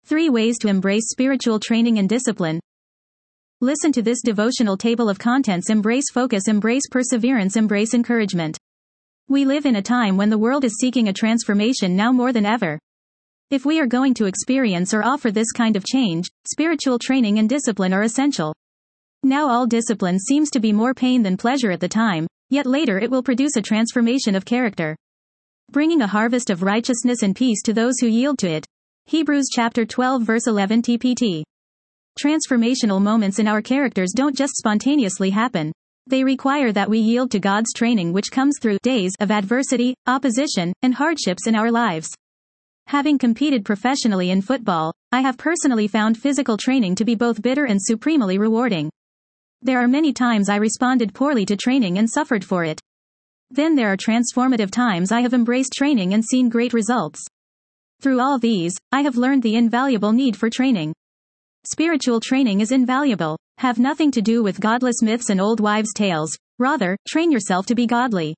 3 ways to embrace spiritual training and discipline. Listen to this devotional table of contents: embrace focus, embrace perseverance, embrace encouragement. We live in a time when the world is seeking a transformation now more than ever. If we are going to experience or offer this kind of change, spiritual training and discipline are essential. Now all discipline seems to be more pain than pleasure at the time, yet later it will produce a transformation of character, bringing a harvest of righteousness and peace to those who yield to it. Hebrews chapter 12 verse 11 TPT. Transformational moments in our characters don't just spontaneously happen. They require that we yield to God's training, which comes through days of adversity, opposition, and hardships in our lives. Having competed professionally in football, I have personally found physical training to be both bitter and supremely rewarding. There are many times I responded poorly to training and suffered for it. Then there are transformative times I have embraced training and seen great results. Through all these, I have learned the invaluable need for training. Spiritual training is invaluable. Have nothing to do with godless myths and old wives' tales. Rather, train yourself to be godly.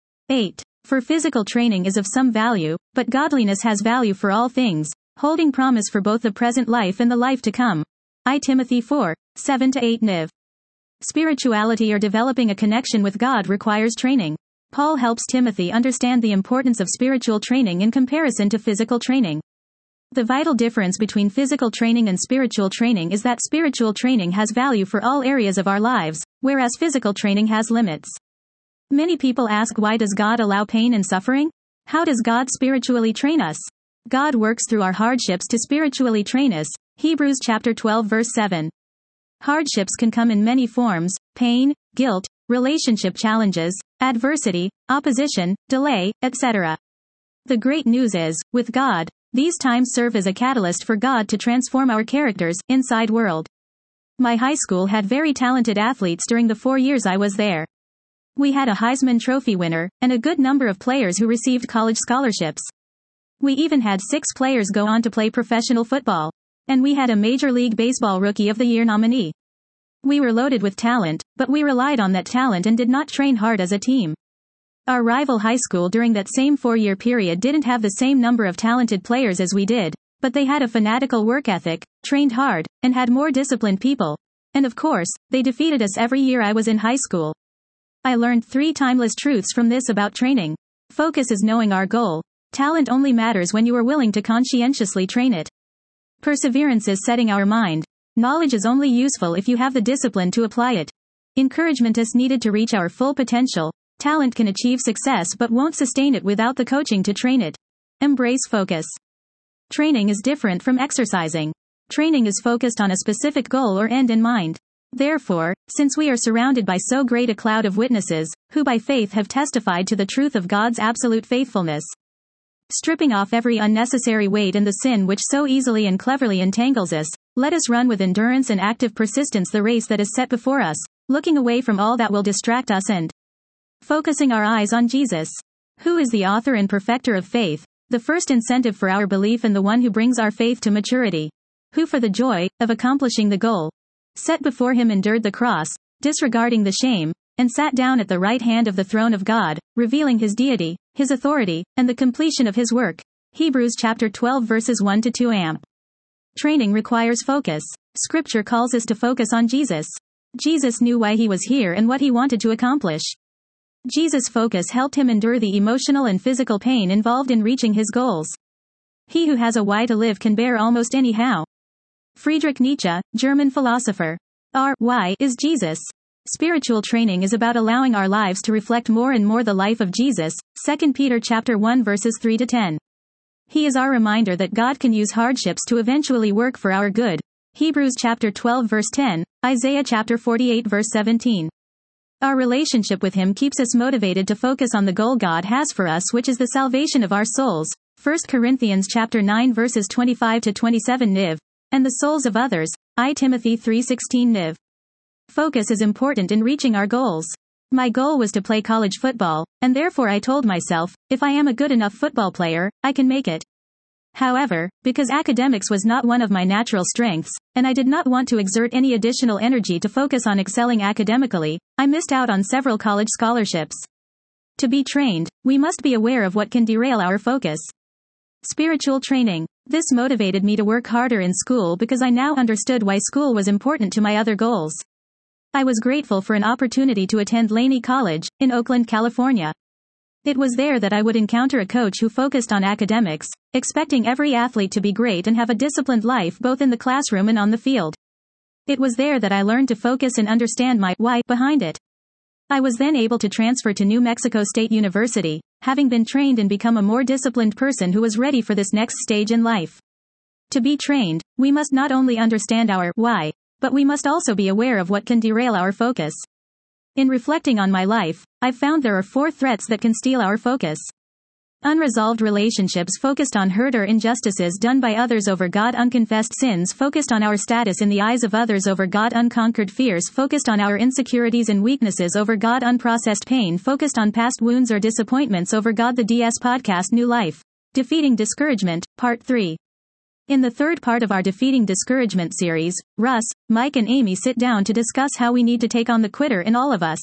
8. For physical training is of some value, but godliness has value for all things, holding promise for both the present life and the life to come. I Timothy 4, 7-8 Niv. Spirituality or developing a connection with God requires training. Paul helps Timothy understand the importance of spiritual training in comparison to physical training. The vital difference between physical training and spiritual training is that spiritual training has value for all areas of our lives, whereas physical training has limits. Many people ask, why does God allow pain and suffering? How does God spiritually train us? God works through our hardships to spiritually train us. Hebrews chapter 12 verse 7. Hardships can come in many forms: pain, guilt, relationship challenges, adversity, opposition, delay, etc. The great news is, with God, these times serve as a catalyst for God to transform our characters, inside world. My high school had very talented athletes during the 4 years I was there. We had a Heisman Trophy winner, and a good number of players who received college scholarships. We even had 6 players go on to play professional football. And we had a Major League Baseball Rookie of the Year nominee. We were loaded with talent, but we relied on that talent and did not train hard as a team. Our rival high school during that same 4-year period didn't have the same number of talented players as we did, but they had a fanatical work ethic, trained hard, and had more disciplined people. And of course, they defeated us every year I was in high school. I learned 3 timeless truths from this about training. Focus is knowing our goal. Talent only matters when you are willing to conscientiously train it. Perseverance is setting our mind. Knowledge is only useful if you have the discipline to apply it. Encouragement is needed to reach our full potential. Talent can achieve success but won't sustain it without the coaching to train it. Embrace focus. Training is different from exercising. Training is focused on a specific goal or end in mind. Therefore, since we are surrounded by so great a cloud of witnesses, who by faith have testified to the truth of God's absolute faithfulness, stripping off every unnecessary weight and the sin which so easily and cleverly entangles us, let us run with endurance and active persistence the race that is set before us, looking away from all that will distract us and focusing our eyes on Jesus, who is the author and perfecter of faith, the first incentive for our belief and the one who brings our faith to maturity, who for the joy of accomplishing the goal set before him endured the cross, disregarding the shame, and sat down at the right hand of the throne of God, revealing his deity, his authority, and the completion of his work. Hebrews chapter 12 verses 1-2 amp. Training requires focus. Scripture calls us to focus on Jesus. Jesus knew why he was here and what he wanted to accomplish. Jesus' focus helped him endure the emotional and physical pain involved in reaching his goals. He who has a why to live can bear almost any how. Friedrich Nietzsche, German philosopher. Our why is Jesus. Spiritual training is about allowing our lives to reflect more and more the life of Jesus. 2 Peter chapter 1 verses 3-10. He is our reminder that God can use hardships to eventually work for our good. Hebrews chapter 12 verse 10, Isaiah chapter 48 verse 17. Our relationship with him keeps us motivated to focus on the goal God has for us, which is the salvation of our souls. 1 Corinthians chapter 9 verses 25-27 Niv. And the souls of others. I Timothy 3:16 Niv. Focus is important in reaching our goals. My goal was to play college football, and therefore I told myself, if I am a good enough football player, I can make it. However, because academics was not one of my natural strengths, and I did not want to exert any additional energy to focus on excelling academically, I missed out on several college scholarships. To be trained, we must be aware of what can derail our focus. Spiritual training. This motivated me to work harder in school because I now understood why school was important to my other goals. I was grateful for an opportunity to attend Laney College, in Oakland, California. It was there that I would encounter a coach who focused on academics, expecting every athlete to be great and have a disciplined life both in the classroom and on the field. It was there that I learned to focus and understand my why behind it. I was then able to transfer to New Mexico State University, having been trained and become a more disciplined person who was ready for this next stage in life. To be trained, we must not only understand our why, but we must also be aware of what can derail our focus. In reflecting on my life, I've found there are 4 threats that can steal our focus. Unresolved relationships focused on hurt or injustices done by others over God, unconfessed sins focused on our status in the eyes of others over God, unconquered fears focused on our insecurities and weaknesses over God, unprocessed pain focused on past wounds or disappointments over God. The DS Podcast New Life. Defeating Discouragement, Part 3. In the third part of our Defeating Discouragement series, Russ, Mike and Amy sit down to discuss how we need to take on the quitter in all of us.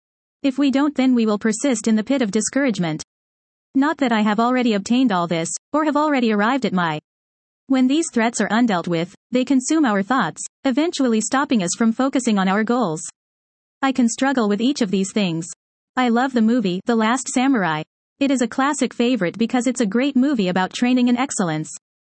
If we don't, then we will persist in the pit of discouragement. Not that I have already obtained all this, or have already arrived at my. When these threats are undealt with, they consume our thoughts, eventually stopping us from focusing on our goals. I can struggle with each of these things. I love the movie The Last Samurai. It is a classic favorite because it's a great movie about training and excellence.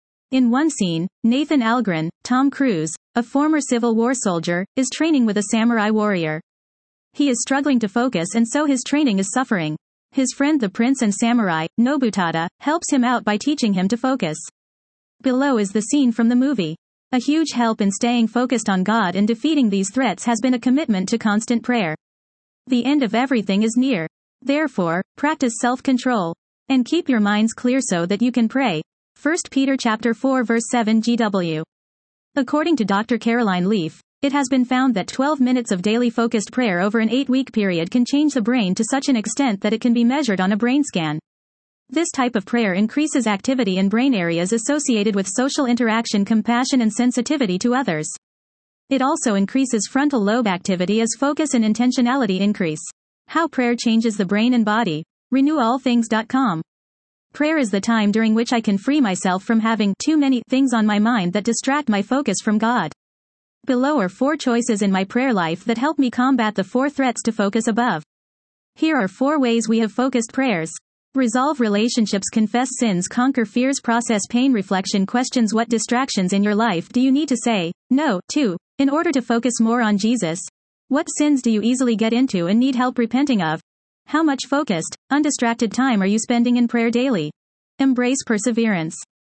In one scene, Nathan Algren, Tom Cruise, a former Civil War soldier, is training with a samurai warrior. He is struggling to focus and so his training is suffering. His friend the prince and samurai, Nobutada, helps him out by teaching him to focus. Below is the scene from the movie. A huge help in staying focused on God and defeating these threats has been a commitment to constant prayer. The end of everything is near. Therefore, practice self-control. And keep your minds clear so that you can pray. 1 Peter chapter 4 verse 7 GW. According to Dr. Caroline Leaf, it has been found that 12 minutes of daily focused prayer over an 8-week period can change the brain to such an extent that it can be measured on a brain scan. This type of prayer increases activity in brain areas associated with social interaction, compassion, and sensitivity to others. It also increases frontal lobe activity as focus and intentionality increase. How prayer changes the brain and body. RenewAllThings.com. Prayer is the time during which I can free myself from having too many things on my mind that distract my focus from God. Below are 4 choices in my prayer life that help me combat the 4 threats to focus above. Here are 4 ways we have focused prayers. Resolve relationships, confess sins, conquer fears, process pain, reflection questions. What distractions in your life do you need to say no to in order to focus more on Jesus? What sins do you easily get into and need help repenting of? How much focused, undistracted time are you spending in prayer daily? Embrace perseverance.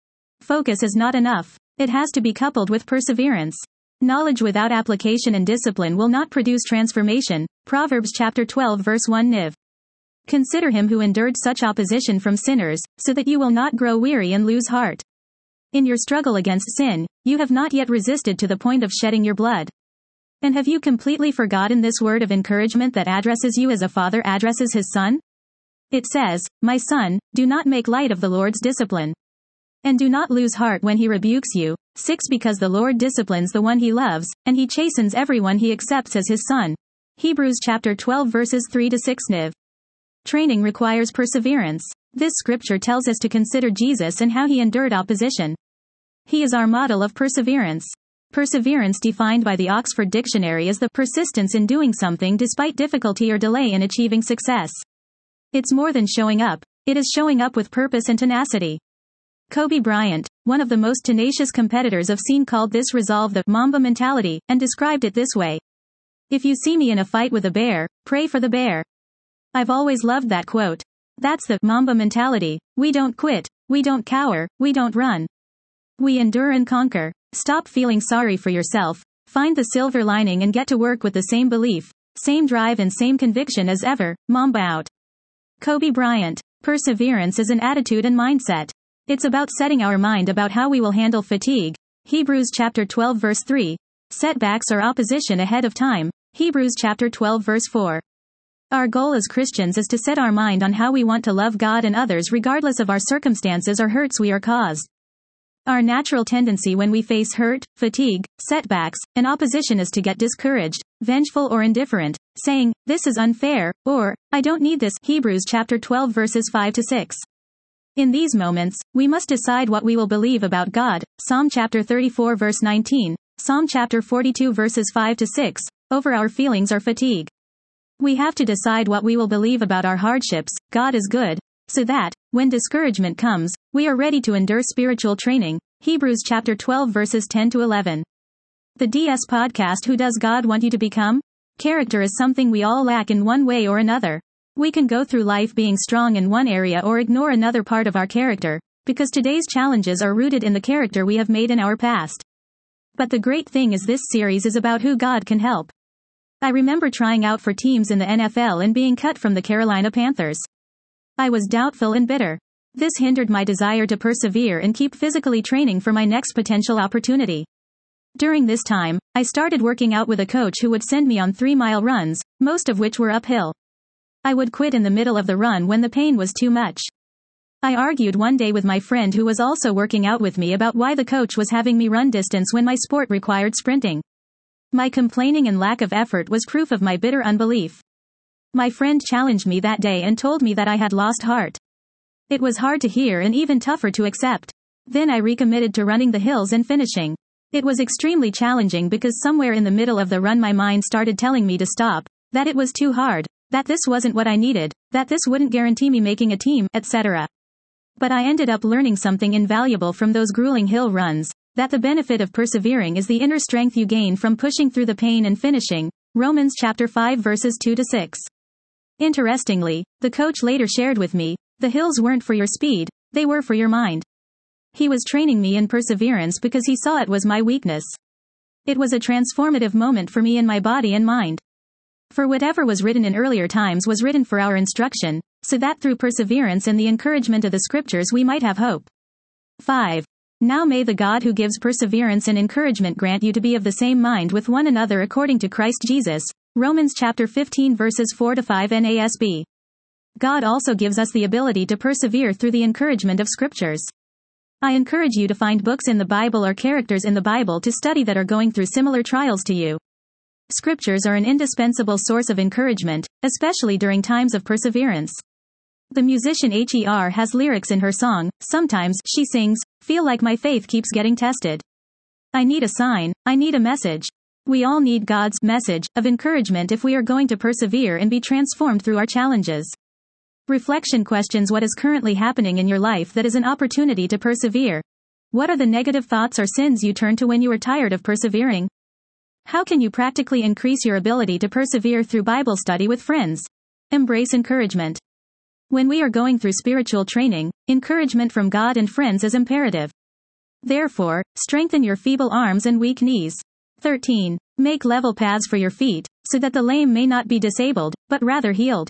Focus is not enough. It has to be coupled with perseverance. Knowledge without application and discipline will not produce transformation. Proverbs chapter 12 verse 1 Niv. Consider him who endured such opposition from sinners, so that you will not grow weary and lose heart. In your struggle against sin, you have not yet resisted to the point of shedding your blood. And have you completely forgotten this word of encouragement that addresses you as a father addresses his son? It says, "My son, do not make light of the Lord's discipline. And do not lose heart when he rebukes you." 6 Because the Lord disciplines the one he loves, and he chastens everyone he accepts as his son. Hebrews chapter 12 verses 3 to 6 Niv. Training requires perseverance. This scripture tells us to consider Jesus and how he endured opposition. He is our model of perseverance. Perseverance, defined by the Oxford Dictionary, is the persistence in doing something despite difficulty or delay in achieving success. It's more than showing up. It is showing up with purpose and tenacity. Kobe Bryant, one of the most tenacious competitors I've seen, called this resolve the Mamba mentality, and described it this way. If you see me in a fight with a bear, pray for the bear. I've always loved that quote. That's the Mamba mentality. We don't quit. We don't cower. We don't run. We endure and conquer. Stop feeling sorry for yourself. Find the silver lining and get to work with the same belief, same drive and same conviction as ever. Mamba out. Kobe Bryant. Perseverance is an attitude and mindset. It's about setting our mind about how we will handle fatigue. Hebrews chapter 12 verse 3. Setbacks or opposition ahead of time. Hebrews chapter 12 verse 4. Our goal as Christians is to set our mind on how we want to love God and others regardless of our circumstances or hurts we are caused. Our natural tendency when we face hurt, fatigue, setbacks, and opposition is to get discouraged, vengeful or indifferent, saying, "This is unfair," or, "I don't need this." Hebrews chapter 12 verses 5 to 6. In these moments, we must decide what we will believe about God. Psalm chapter 34 verse 19, Psalm chapter 42 verses 5 to 6, over our feelings or fatigue. We have to decide what we will believe about our hardships. God is good, so that, when discouragement comes, we are ready to endure spiritual training. Hebrews chapter 12 verses 10 to 11. The DS Podcast. Who does God want you to become? Character is something we all lack in one way or another. We can go through life being strong in one area or ignore another part of our character, because today's challenges are rooted in the character we have made in our past. But the great thing is this series is about who God can help. I remember trying out for teams in the NFL and being cut from the Carolina Panthers. I was doubtful and bitter. This hindered my desire to persevere and keep physically training for my next potential opportunity. During this time, I started working out with a coach who would send me on 3-mile runs, most of which were uphill. I would quit in the middle of the run when the pain was too much. I argued one day with my friend who was also working out with me about why the coach was having me run distance when my sport required sprinting. My complaining and lack of effort was proof of my bitter unbelief. My friend challenged me that day and told me that I had lost heart. It was hard to hear and even tougher to accept. Then I recommitted to running the hills and finishing. It was extremely challenging because somewhere in the middle of the run my mind started telling me to stop, that it was too hard, that this wasn't what I needed, that this wouldn't guarantee me making a team, etc. But I ended up learning something invaluable from those grueling hill runs, that the benefit of persevering is the inner strength you gain from pushing through the pain and finishing. Romans chapter 5 verses 2 to 6. Interestingly, the coach later shared with me, the hills weren't for your speed, they were for your mind. He was training me in perseverance because he saw it was my weakness. It was a transformative moment for me in my body and mind. For whatever was written in earlier times was written for our instruction, so that through perseverance and the encouragement of the scriptures we might have hope. 5. Now may the God who gives perseverance and encouragement grant you to be of the same mind with one another according to Christ Jesus. Romans chapter 15 verses 4 to 5 NASB. God also gives us the ability to persevere through the encouragement of scriptures. I encourage you to find books in the Bible or characters in the Bible to study that are going through similar trials to you. Scriptures are an indispensable source of encouragement, especially during times of perseverance. The musician Her has lyrics in her song. Sometimes, she sings, feel like my faith keeps getting tested. I need a sign, I need a message. We all need God's message of encouragement if we are going to persevere and be transformed through our challenges. Reflection questions: what is currently happening in your life that is an opportunity to persevere? What are the negative thoughts or sins you turn to when you are tired of persevering? How can you practically increase your ability to persevere through Bible study with friends? Embrace encouragement. When we are going through spiritual training, encouragement from God and friends is imperative. Therefore, strengthen your feeble arms and weak knees. 13. Make level paths for your feet, so that the lame may not be disabled, but rather healed.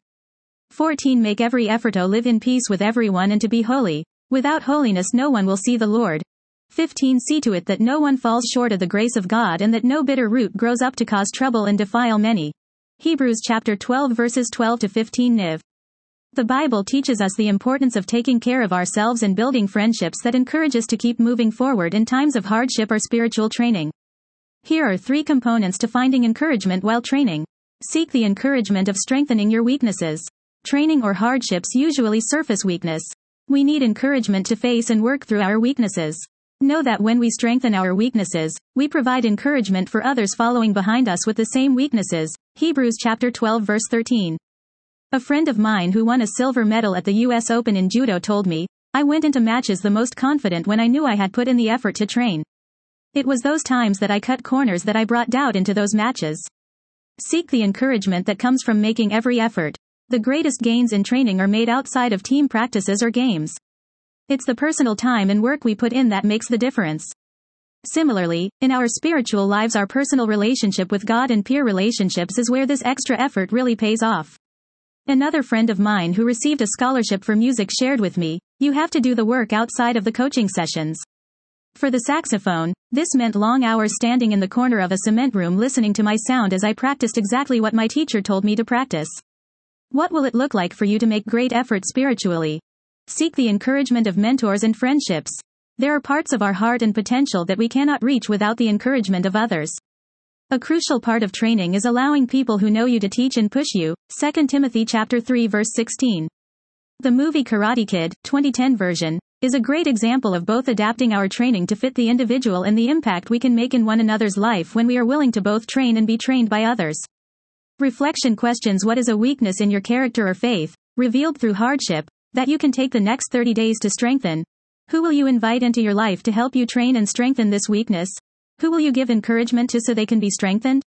14. Make every effort to live in peace with everyone and to be holy. Without holiness no one will see the Lord. 15. See to it that no one falls short of the grace of God and that no bitter root grows up to cause trouble and defile many. Hebrews chapter 12 verses 12 to 15 Niv. The Bible teaches us the importance of taking care of ourselves and building friendships that encourage us to keep moving forward in times of hardship or spiritual training. Here are 3 components to finding encouragement while training. Seek the encouragement of strengthening your weaknesses. Training or hardships usually surface weakness. We need encouragement to face and work through our weaknesses. Know that when we strengthen our weaknesses, we provide encouragement for others following behind us with the same weaknesses. Hebrews chapter 12 verse 13. A friend of mine who won a silver medal at the US Open in judo told me, I went into matches the most confident when I knew I had put in the effort to train. It was those times that I cut corners that I brought doubt into those matches. Seek the encouragement that comes from making every effort. The greatest gains in training are made outside of team practices or games. It's the personal time and work we put in that makes the difference. Similarly, in our spiritual lives, our personal relationship with God and peer relationships is where this extra effort really pays off. Another friend of mine who received a scholarship for music shared with me, you have to do the work outside of the coaching sessions. For the saxophone, this meant long hours standing in the corner of a cement room listening to my sound as I practiced exactly what my teacher told me to practice. What will it look like for you to make great effort spiritually? Seek the encouragement of mentors and friendships. There are parts of our heart and potential that we cannot reach without the encouragement of others. A crucial part of training is allowing people who know you to teach and push you. 2 Timothy chapter 3 verse 16. The movie Karate Kid, 2010 version, is a great example of both adapting our training to fit the individual and the impact we can make in one another's life when we are willing to both train and be trained by others. Reflection questions: what is a weakness in your character or faith, revealed through hardship, that you can take the next 30 days to strengthen? Who will you invite into your life to help you train and strengthen this weakness? Who will you give encouragement to so they can be strengthened?